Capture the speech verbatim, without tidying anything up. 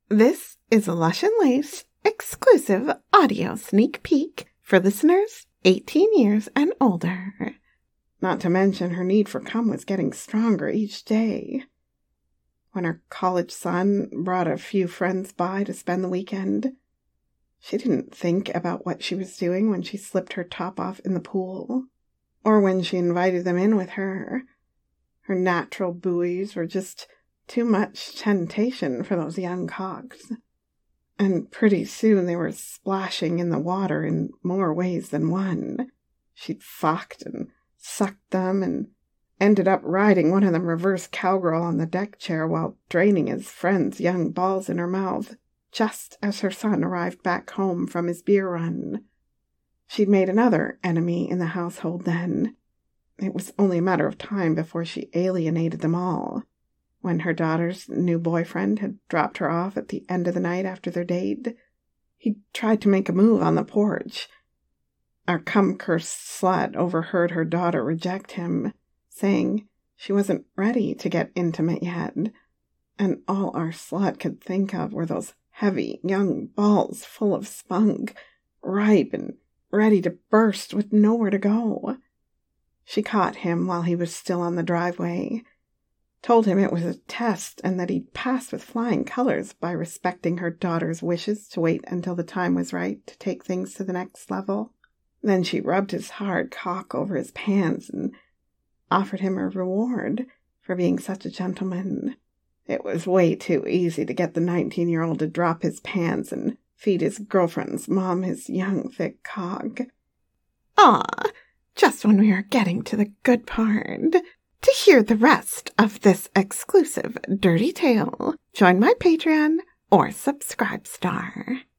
This is a Lush and Lace exclusive audio sneak peek for listeners eighteen years and older. Not to mention her need for cum was getting stronger each day. When her college son brought a few friends by to spend the weekend, she didn't think about what she was doing when she slipped her top off in the pool, or when she invited them in with her. Her natural buoys were just too much temptation for those young cocks. And pretty soon they were splashing in the water in more ways than one. She'd fucked and sucked them and ended up riding one of them reverse cowgirl on the deck chair while draining his friend's young balls in her mouth, just as her son arrived back home from his beer run. She'd made another enemy in the household then. It was only a matter of time before she alienated them all. When her daughter's new boyfriend had dropped her off at the end of the night after their date, he tried to make a move on the porch. Our cum-cursed slut overheard her daughter reject him, saying she wasn't ready to get intimate yet, and all our slut could think of were those heavy young balls full of spunk, ripe and ready to burst with nowhere to go. She caught him while he was still on the driveway, told him it was a test and that he'd pass with flying colors by respecting her daughter's wishes to wait until the time was right to take things to the next level. Then she rubbed his hard cock over his pants and offered him a reward for being such a gentleman. It was way too easy to get the nineteen-year-old to drop his pants and feed his girlfriend's mom his young, thick cock. Ah, just when we were getting to the good part. To hear the rest of this exclusive dirty tale, join my Patreon or Subscribe Star.